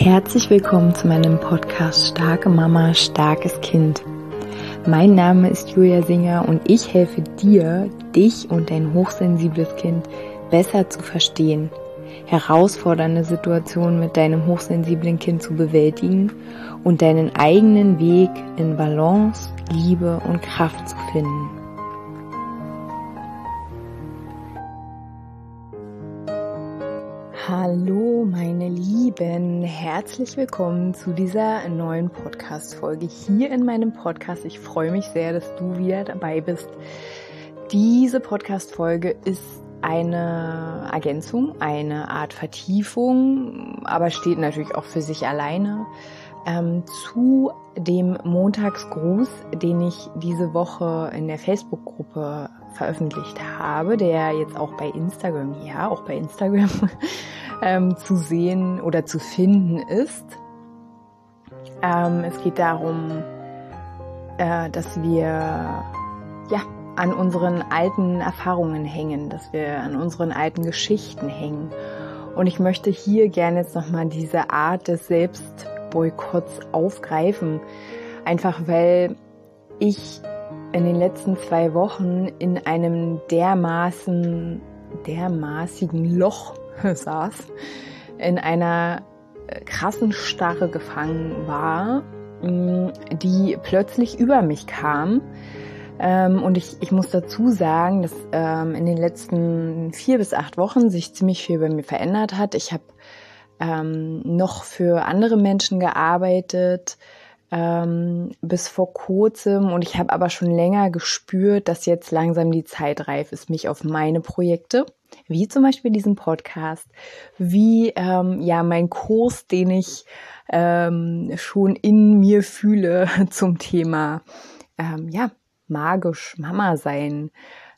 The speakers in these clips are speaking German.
Herzlich willkommen zu meinem Podcast Starke Mama, starkes Kind. Mein Name ist Julia Singer und ich helfe dir, dich und dein hochsensibles Kind besser zu verstehen, herausfordernde Situationen mit deinem hochsensiblen Kind zu bewältigen und deinen eigenen Weg in Balance, Liebe und Kraft zu finden. Hallo meine Lieben, herzlich willkommen zu dieser neuen Podcast-Folge hier in meinem Podcast. Ich freue mich sehr, dass du wieder dabei bist. Diese Podcast-Folge ist eine Ergänzung, eine Art Vertiefung, aber steht natürlich auch für sich alleine, zu dem Montagsgruß, den ich diese Woche in der Facebook-Gruppe veröffentlicht habe, der jetzt auch bei Instagram, zu sehen oder zu finden ist. Es geht darum, dass wir an unseren alten Erfahrungen hängen, dass wir an unseren alten Geschichten hängen. Und ich möchte hier gerne jetzt nochmal diese Art des Selbstboykotts aufgreifen, einfach weil ich in den letzten 2 Wochen in einem dermaßigen Loch saß, in einer krassen Starre gefangen war, die plötzlich über mich kam. Und ich muss dazu sagen, dass in den letzten 4 bis 8 Wochen sich ziemlich viel bei mir verändert hat. Ich habe noch für andere Menschen gearbeitet, bis vor kurzem, und ich habe aber schon länger gespürt, dass jetzt langsam die Zeit reif ist, mich auf meine Projekte, wie zum Beispiel diesen Podcast, wie mein Kurs, den ich schon in mir fühle zum Thema magisch Mama sein,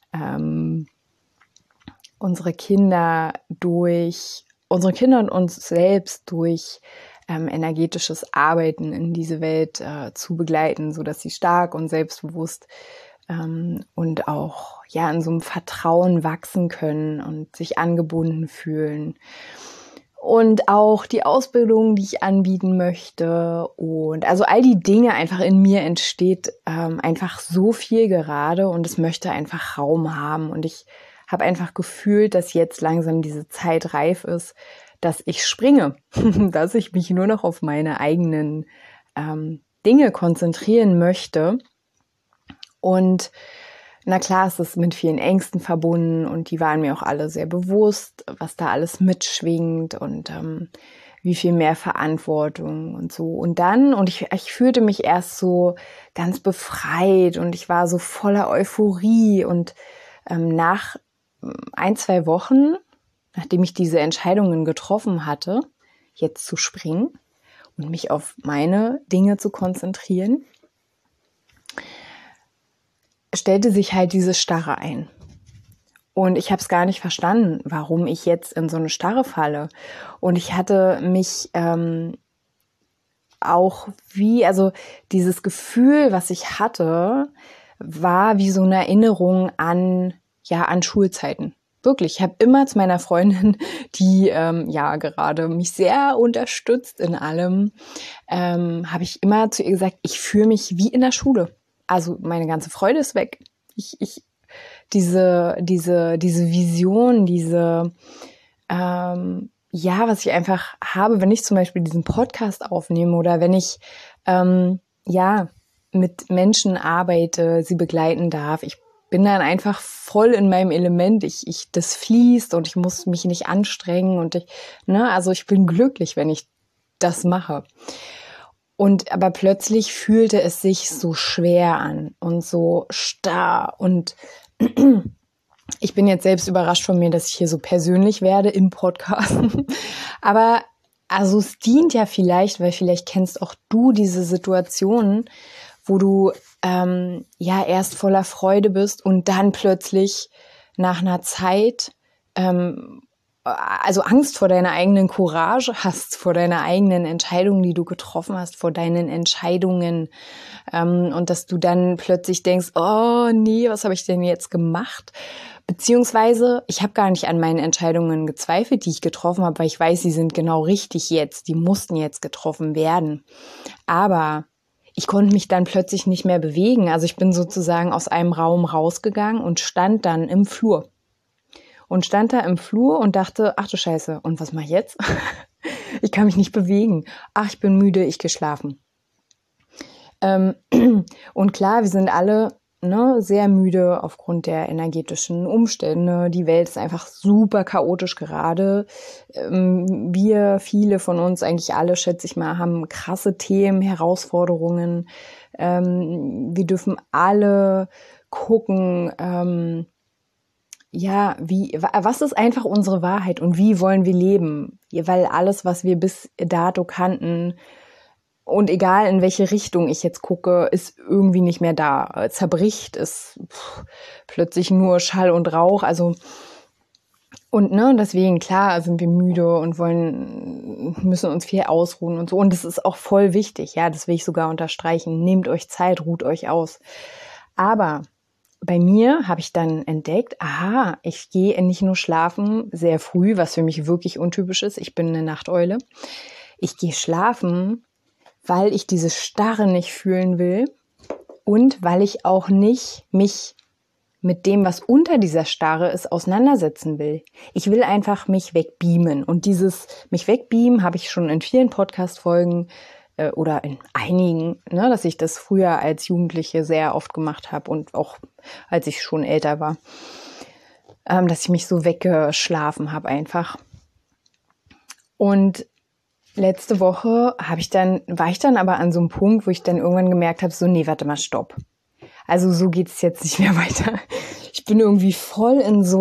unsere Kinder und uns selbst durch energetisches Arbeiten in diese Welt zu begleiten, so dass sie stark und selbstbewusst und auch in so einem Vertrauen wachsen können und sich angebunden fühlen. Und auch die Ausbildung, die ich anbieten möchte, und also all die Dinge, einfach in mir entsteht einfach so viel gerade, und es möchte einfach Raum haben. Und ich habe einfach gefühlt, dass jetzt langsam diese Zeit reif ist, dass ich springe, dass ich mich nur noch auf meine eigenen Dinge konzentrieren möchte. Und na klar, es ist mit vielen Ängsten verbunden, und die waren mir auch alle sehr bewusst, was da alles mitschwingt und wie viel mehr Verantwortung und so. Und ich fühlte mich erst so ganz befreit, und ich war so voller Euphorie, und nach 1-2 Wochen, nachdem ich diese Entscheidungen getroffen hatte, jetzt zu springen und mich auf meine Dinge zu konzentrieren, stellte sich halt diese Starre ein. Und ich habe es gar nicht verstanden, warum ich jetzt in so eine Starre falle. Und ich hatte mich dieses Gefühl, was ich hatte, war wie so eine Erinnerung an Schulzeiten. Wirklich, ich habe immer zu meiner Freundin, die gerade mich sehr unterstützt in allem, habe ich immer zu ihr gesagt, ich fühle mich wie in der Schule. Also meine ganze Freude ist weg. Diese Vision, was ich einfach habe, wenn ich zum Beispiel diesen Podcast aufnehme oder wenn ich mit Menschen arbeite, sie begleiten darf. Ich bin dann einfach voll in meinem Element. Das fließt, und ich muss mich nicht anstrengen, und ich bin glücklich, wenn ich das mache. Aber plötzlich fühlte es sich so schwer an und so starr, und ich bin jetzt selbst überrascht von mir, dass ich hier so persönlich werde im Podcast. Aber also es dient ja vielleicht, weil vielleicht kennst auch du diese Situationen, wo du erst voller Freude bist und dann plötzlich nach einer Zeit also Angst vor deiner eigenen Courage hast, vor deiner eigenen Entscheidung, die du getroffen hast, vor deinen Entscheidungen. Und dass du dann plötzlich denkst, oh nee, was habe ich denn jetzt gemacht? Beziehungsweise, ich habe gar nicht an meinen Entscheidungen gezweifelt, die ich getroffen habe, weil ich weiß, sie sind genau richtig jetzt. Die mussten jetzt getroffen werden. Aber ich konnte mich dann plötzlich nicht mehr bewegen. Also ich bin sozusagen aus einem Raum rausgegangen und stand dann im Flur. Und stand da im Flur und dachte, ach du Scheiße, und was mache ich jetzt? Ich kann mich nicht bewegen. Ach, ich bin müde, ich gehe schlafen. Und klar, wir sind alle sehr müde aufgrund der energetischen Umstände. Die Welt ist einfach super chaotisch gerade. Viele von uns, eigentlich alle, schätze ich mal, haben krasse Themen, Herausforderungen. Wir dürfen alle gucken, was ist einfach unsere Wahrheit und wie wollen wir leben? Weil alles, was wir bis dato kannten, und egal in welche Richtung ich jetzt gucke, ist irgendwie nicht mehr da. Zerbricht, ist plötzlich nur Schall und Rauch. Also und deswegen, klar, sind wir müde und müssen uns viel ausruhen und so. Und das ist auch voll wichtig, ja, das will ich sogar unterstreichen. Nehmt euch Zeit, ruht euch aus. Aber bei mir habe ich dann entdeckt, ich gehe nicht nur schlafen sehr früh, was für mich wirklich untypisch ist. Ich bin eine Nachteule. Ich gehe schlafen, weil ich diese Starre nicht fühlen will und weil ich auch nicht mich mit dem, was unter dieser Starre ist, auseinandersetzen will. Ich will einfach mich wegbeamen. Und dieses mich wegbeamen habe ich schon in vielen Podcast-Folgen oder in einigen, dass ich das früher als Jugendliche sehr oft gemacht habe und auch als ich schon älter war, dass ich mich so weggeschlafen habe einfach. Und letzte Woche war ich dann aber an so einem Punkt, wo ich dann irgendwann gemerkt habe, so, nee, warte mal, stopp. Also so geht es jetzt nicht mehr weiter. Ich bin irgendwie voll in so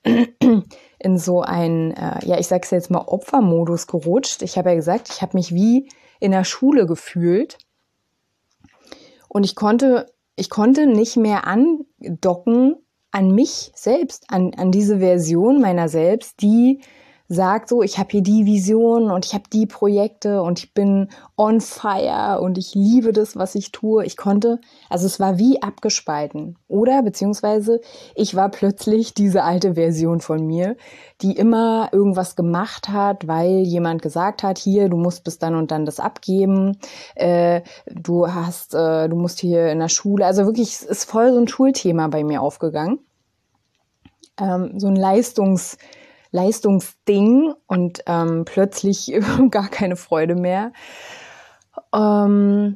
einen, ich sag's jetzt mal, Opfermodus gerutscht. Ich habe ja gesagt, ich habe mich wie in der Schule gefühlt. Und ich konnte nicht mehr andocken an mich selbst, an diese Version meiner selbst, die sagt so, ich habe hier die Vision und ich habe die Projekte und ich bin on fire und ich liebe das, was ich tue. Es war wie abgespalten. Oder beziehungsweise ich war plötzlich diese alte Version von mir, die immer irgendwas gemacht hat, weil jemand gesagt hat, hier, du musst bis dann und dann das abgeben. Du musst hier in der Schule, also wirklich, es ist voll so ein Schulthema bei mir aufgegangen. So ein Leistungsding und plötzlich gar keine Freude mehr. Und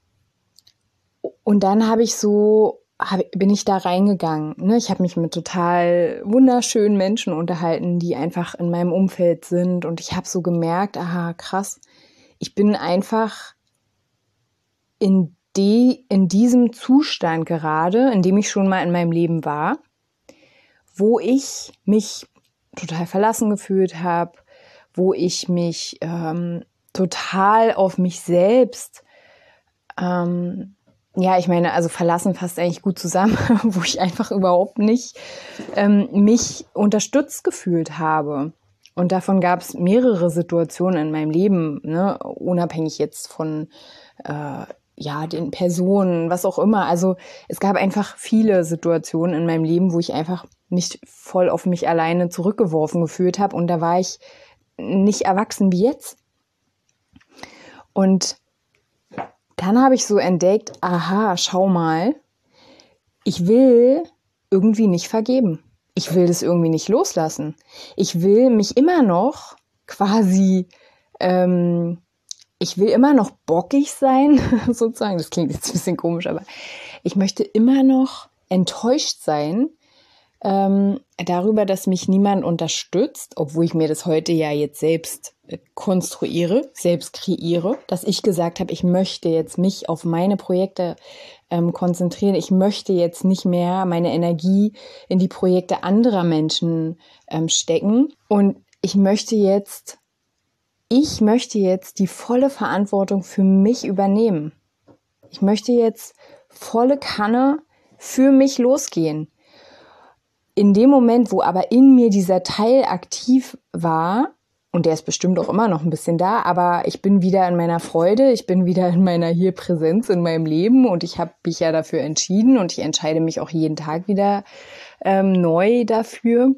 dann bin ich da reingegangen. Ich habe mich mit total wunderschönen Menschen unterhalten, die einfach in meinem Umfeld sind. Und ich habe so gemerkt, krass, ich bin einfach in diesem Zustand gerade, in dem ich schon mal in meinem Leben war, wo ich mich total verlassen gefühlt habe, wo ich mich total auf mich selbst, verlassen fasst eigentlich gut zusammen, wo ich einfach überhaupt nicht mich unterstützt gefühlt habe. Und davon gab es mehrere Situationen in meinem Leben, unabhängig jetzt von den Personen, was auch immer. Also es gab einfach viele Situationen in meinem Leben, wo ich einfach mich voll auf mich alleine zurückgeworfen gefühlt habe. Und da war ich nicht erwachsen wie jetzt. Und dann habe ich so entdeckt, schau mal, ich will irgendwie nicht vergeben. Ich will das irgendwie nicht loslassen. Ich will mich immer noch quasi, ich will immer noch bockig sein, sozusagen. Das klingt jetzt ein bisschen komisch, aber ich möchte immer noch enttäuscht sein darüber, dass mich niemand unterstützt, obwohl ich mir das heute ja jetzt selbst konstruiere, selbst kreiere, dass ich gesagt habe, ich möchte jetzt mich auf meine Projekte konzentrieren. Ich möchte jetzt nicht mehr meine Energie in die Projekte anderer Menschen stecken. Und ich möchte jetzt die volle Verantwortung für mich übernehmen. Ich möchte jetzt volle Kanne für mich losgehen. in dem Moment, wo aber in mir dieser Teil aktiv war, und der ist bestimmt auch immer noch ein bisschen da, aber ich bin wieder in meiner Freude, ich bin wieder in meiner hier Präsenz in meinem Leben und ich habe mich ja dafür entschieden und ich entscheide mich auch jeden Tag wieder neu dafür.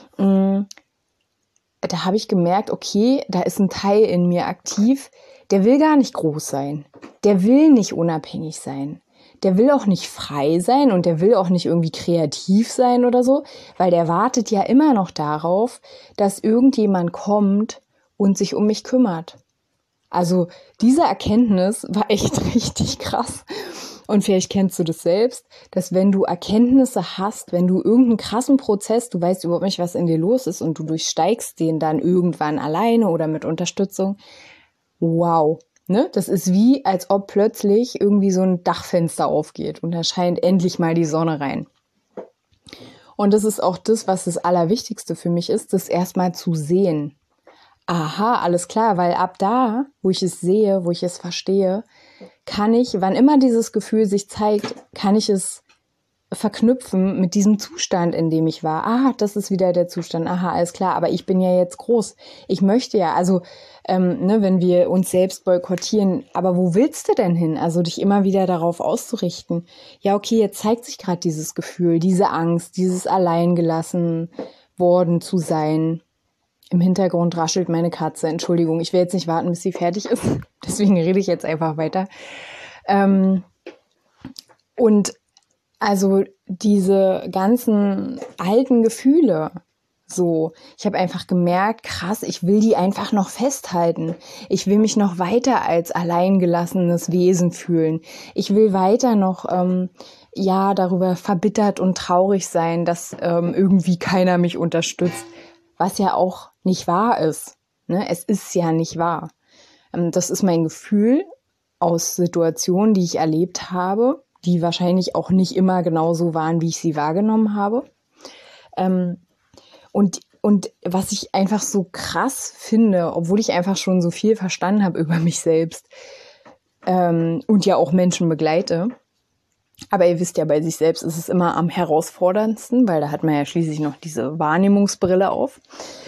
Da habe ich gemerkt, okay, da ist ein Teil in mir aktiv, der will gar nicht groß sein, der will nicht unabhängig sein. Der will auch nicht frei sein und der will auch nicht irgendwie kreativ sein oder so, weil der wartet ja immer noch darauf, dass irgendjemand kommt und sich um mich kümmert. Also diese Erkenntnis war echt richtig krass. Und vielleicht kennst du das selbst, dass wenn du Erkenntnisse hast, wenn du irgendeinen krassen Prozess, du weißt überhaupt nicht, was in dir los ist und du durchsteigst den dann irgendwann alleine oder mit Unterstützung, wow. Ne? Das ist wie, als ob plötzlich irgendwie so ein Dachfenster aufgeht und da scheint endlich mal die Sonne rein. Und das ist auch das, was das Allerwichtigste für mich ist, das erstmal zu sehen. Aha, alles klar, weil ab da, wo ich es sehe, wo ich es verstehe, kann ich, wann immer dieses Gefühl sich zeigt, kann ich es verknüpfen mit diesem Zustand, in dem ich war. Ah, das ist wieder der Zustand. Aha, alles klar, aber ich bin ja jetzt groß. Ich möchte ja, also wenn wir uns selbst boykottieren, aber wo willst du denn hin? Also dich immer wieder darauf auszurichten. Ja, okay, jetzt zeigt sich gerade dieses Gefühl, diese Angst, dieses alleingelassen worden zu sein. Im Hintergrund raschelt meine Katze. Entschuldigung, ich will jetzt nicht warten, bis sie fertig ist. Deswegen rede ich jetzt einfach weiter. Und also diese ganzen alten Gefühle, so, ich habe einfach gemerkt, krass, ich will die einfach noch festhalten. Ich will mich noch weiter als alleingelassenes Wesen fühlen. Ich will weiter noch, darüber verbittert und traurig sein, dass irgendwie keiner mich unterstützt, was ja auch nicht wahr ist. Ne? Es ist ja nicht wahr. Das ist mein Gefühl aus Situationen, die ich erlebt habe, die wahrscheinlich auch nicht immer genau so waren, wie ich sie wahrgenommen habe. Und was ich einfach so krass finde, obwohl ich einfach schon so viel verstanden habe über mich selbst und ja auch Menschen begleite, aber ihr wisst ja, bei sich selbst ist es immer am herausforderndsten, weil da hat man ja schließlich noch diese Wahrnehmungsbrille auf.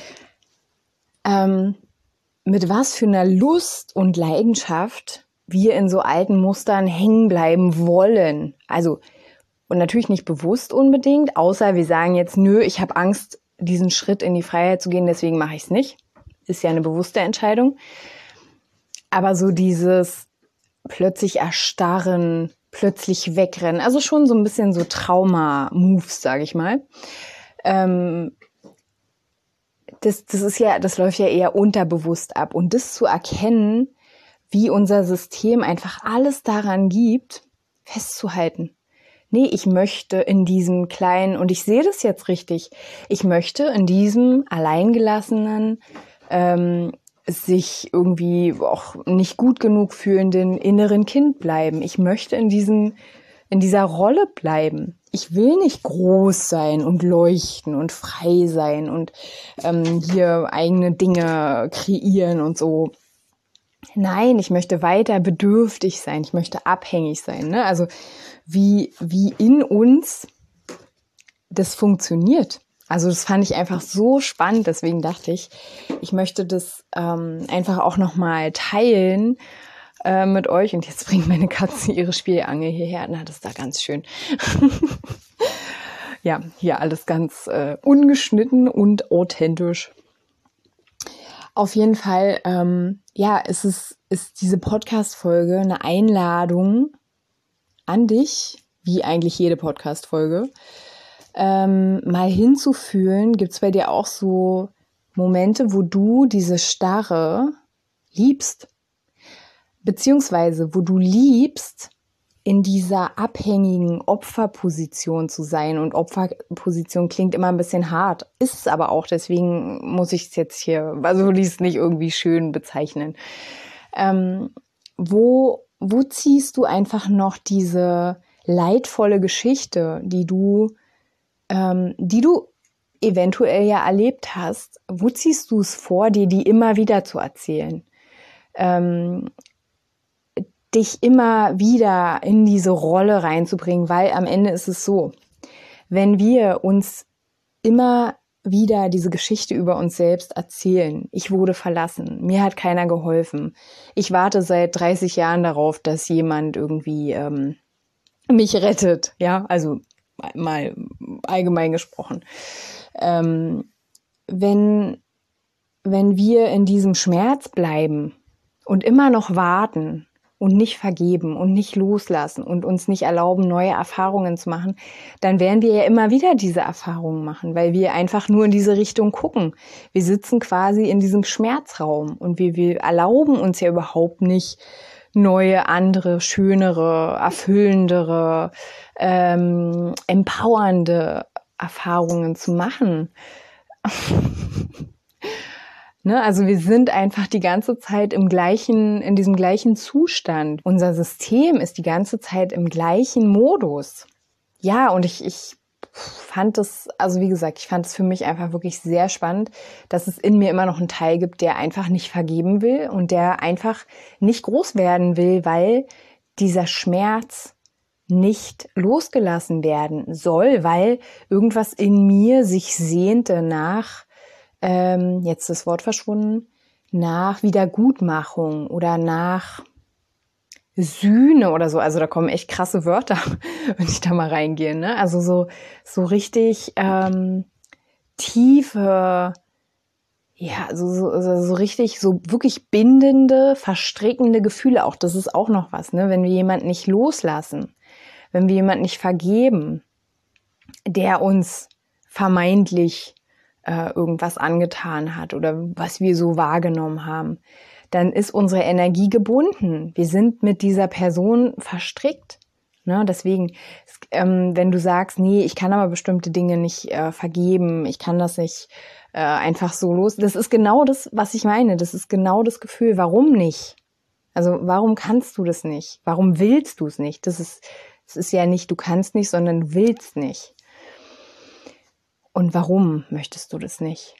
Mit was für einer Lust und Leidenschaft wir in so alten Mustern hängen bleiben wollen. Also, und natürlich nicht bewusst unbedingt, außer wir sagen jetzt, nö, ich habe Angst, diesen Schritt in die Freiheit zu gehen, deswegen mache ich es nicht. Ist ja eine bewusste Entscheidung. Aber so dieses plötzlich erstarren, plötzlich wegrennen, also schon so ein bisschen so Trauma-Moves, sage ich mal. Das läuft ja eher unterbewusst ab. Und das zu erkennen, wie unser System einfach alles daran gibt, festzuhalten. Nee, ich möchte in diesem kleinen, und ich sehe das jetzt richtig, ich möchte in diesem alleingelassenen, sich irgendwie auch nicht gut genug fühlenden inneren Kind bleiben. Ich möchte in dieser Rolle bleiben. Ich will nicht groß sein und leuchten und frei sein und hier eigene Dinge kreieren und so. Nein, ich möchte weiter bedürftig sein. Ich möchte abhängig sein. Ne? Also wie in uns das funktioniert. Also das fand ich einfach so spannend. Deswegen dachte ich, ich möchte das einfach auch nochmal teilen mit euch. Und jetzt bringt meine Katze ihre Spielangel hierher. Na, das ist da ganz schön. Ja, hier alles ganz ungeschnitten und authentisch. Auf jeden Fall, ist diese Podcast-Folge eine Einladung an dich, wie eigentlich jede Podcast-Folge, mal hinzufühlen. Gibt es bei dir auch so Momente, wo du diese Starre liebst? Beziehungsweise, wo du liebst, in dieser abhängigen Opferposition zu sein. Und Opferposition klingt immer ein bisschen hart, ist es aber auch. Deswegen muss ich es jetzt hier, also will ich es nicht irgendwie schön bezeichnen. Wo ziehst du einfach noch diese leidvolle Geschichte, die du eventuell ja erlebt hast, wo ziehst du es vor, dir die immer wieder zu erzählen? Dich immer wieder in diese Rolle reinzubringen, weil am Ende ist es so, wenn wir uns immer wieder diese Geschichte über uns selbst erzählen. Ich wurde verlassen, mir hat keiner geholfen. Ich warte seit 30 Jahren darauf, dass jemand irgendwie mich rettet. Ja, also mal allgemein gesprochen. Wenn wir in diesem Schmerz bleiben und immer noch warten und nicht vergeben und nicht loslassen und uns nicht erlauben, neue Erfahrungen zu machen, dann werden wir ja immer wieder diese Erfahrungen machen, weil wir einfach nur in diese Richtung gucken. Wir sitzen quasi in diesem Schmerzraum und wir erlauben uns ja überhaupt nicht, neue, andere, schönere, erfüllendere, empowernde Erfahrungen zu machen. Ne, also wir sind einfach die ganze Zeit in diesem gleichen Zustand. Unser System ist die ganze Zeit im gleichen Modus. Ja, und ich fand es, also wie gesagt, ich fand es für mich einfach wirklich sehr spannend, dass es in mir immer noch einen Teil gibt, der einfach nicht vergeben will und der einfach nicht groß werden will, weil dieser Schmerz nicht losgelassen werden soll, weil irgendwas in mir sich sehnte nach, jetzt das Wort verschwunden, nach Wiedergutmachung oder nach Sühne oder so. Also da kommen echt krasse Wörter, wenn ich da mal reingehe. Ne? Also so richtig tiefe, ja, so richtig, so wirklich bindende, verstrickende Gefühle auch. Das ist auch noch was, ne? Wenn wir jemanden nicht loslassen, wenn wir jemanden nicht vergeben, der uns vermeintlich irgendwas angetan hat oder was wir so wahrgenommen haben, dann ist unsere Energie gebunden. Wir sind mit dieser Person verstrickt. Ne? Deswegen, wenn du sagst, nee, ich kann aber bestimmte Dinge nicht vergeben, ich kann das nicht einfach so los. Das ist genau das, was ich meine. Das ist genau das Gefühl. Warum nicht? Also warum kannst du das nicht? Warum willst du es nicht? Das ist ja nicht, du kannst nicht, sondern du willst nicht. Und warum möchtest du das nicht?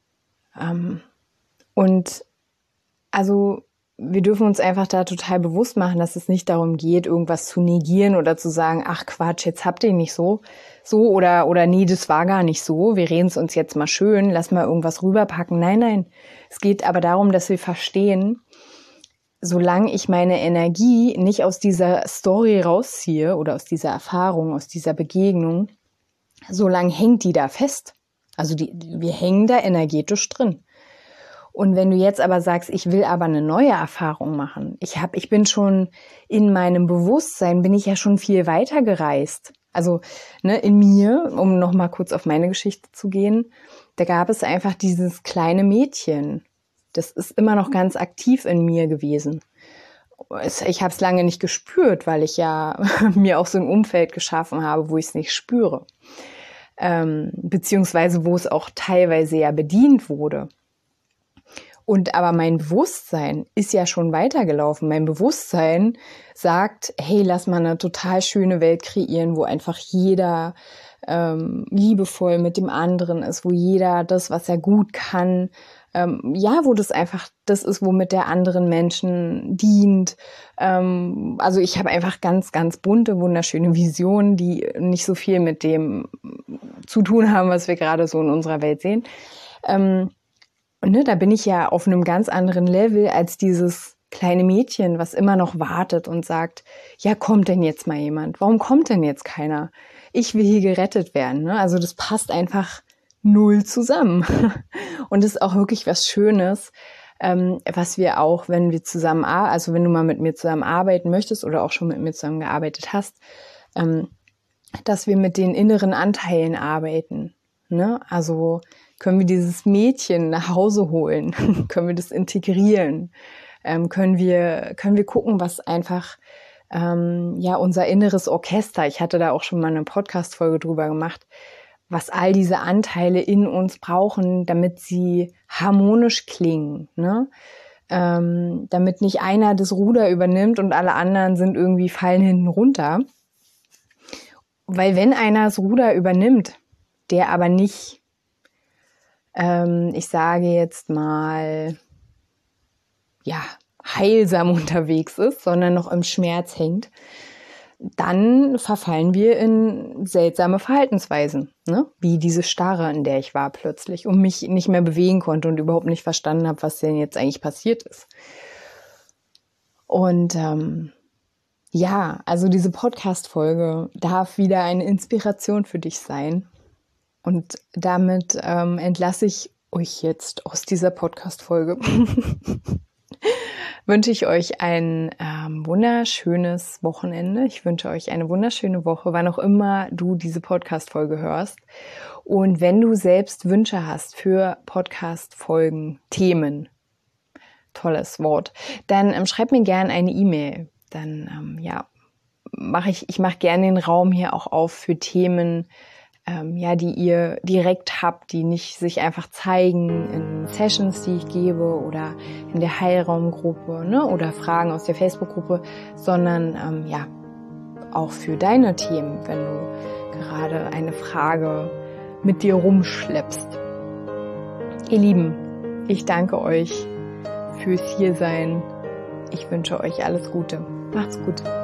Und also wir dürfen uns einfach da total bewusst machen, dass es nicht darum geht, irgendwas zu negieren oder zu sagen, ach Quatsch, jetzt habt ihr nicht so oder nee, das war gar nicht so, wir reden es uns jetzt mal schön, lass mal irgendwas rüberpacken. Nein. Es geht aber darum, dass wir verstehen, solange ich meine Energie nicht aus dieser Story rausziehe oder aus dieser Erfahrung, aus dieser Begegnung, solange hängt die da fest. Also wir hängen da energetisch drin. Und wenn du jetzt aber sagst, ich will aber eine neue Erfahrung machen, ich bin schon in meinem Bewusstsein, bin ich ja schon viel weiter gereist. Also in mir, um nochmal kurz auf meine Geschichte zu gehen, da gab es einfach dieses kleine Mädchen. Das ist immer noch ganz aktiv in mir gewesen. Ich habe es lange nicht gespürt, weil ich ja mir auch so ein Umfeld geschaffen habe, wo ich es nicht spüre. Beziehungsweise wo es auch teilweise ja bedient wurde. Und aber mein Bewusstsein ist ja schon weitergelaufen. Mein Bewusstsein sagt, hey, lass mal eine total schöne Welt kreieren, wo einfach jeder liebevoll mit dem anderen ist, wo jeder das, was er gut kann, wo das einfach das ist, womit der anderen Menschen dient. Also ich habe einfach ganz, ganz bunte, wunderschöne Visionen, die nicht so viel mit dem zu tun haben, was wir gerade so in unserer Welt sehen. Und da bin ich ja auf einem ganz anderen Level als dieses kleine Mädchen, was immer noch wartet und sagt, ja, kommt denn jetzt mal jemand? Warum kommt denn jetzt keiner? Ich will hier gerettet werden. Ne? Also das passt einfach null zusammen. Und das ist auch wirklich was Schönes, was wir auch, wenn wir zusammen, also wenn du mal mit mir zusammenarbeiten möchtest oder auch schon mit mir zusammengearbeitet hast, dass wir mit den inneren Anteilen arbeiten. Ne? Also können wir dieses Mädchen nach Hause holen? Können wir das integrieren? Können wir gucken, was einfach unser inneres Orchester, ich hatte da auch schon mal eine Podcast-Folge drüber gemacht, was all diese Anteile in uns brauchen, damit sie harmonisch klingen, ne? Damit nicht einer das Ruder übernimmt und alle anderen sind irgendwie fallen hinten runter. Weil wenn einer das Ruder übernimmt, der aber nicht ich sage jetzt mal, ja, heilsam unterwegs ist, sondern noch im Schmerz hängt, dann verfallen wir in seltsame Verhaltensweisen, ne? Wie diese Starre, in der ich war plötzlich und mich nicht mehr bewegen konnte und überhaupt nicht verstanden habe, was denn jetzt eigentlich passiert ist. Und also diese Podcast-Folge darf wieder eine Inspiration für dich sein. Und damit entlasse ich euch jetzt aus dieser Podcast-Folge. Wünsche ich euch ein wunderschönes Wochenende. Ich wünsche euch eine wunderschöne Woche, wann auch immer du diese Podcast-Folge hörst. Und wenn du selbst Wünsche hast für Podcast-Folgen, Themen, tolles Wort, dann schreib mir gerne eine E-Mail. Dann mache ich gerne den Raum hier auch auf für Themen, die ihr direkt habt, die nicht sich einfach zeigen in Sessions, die ich gebe oder in der Heilraumgruppe, ne, oder Fragen aus der Facebook-Gruppe, sondern auch für deine Themen, wenn du gerade eine Frage mit dir rumschleppst. Ihr Lieben, ich danke euch fürs Hiersein. Ich wünsche euch alles Gute. Macht's gut.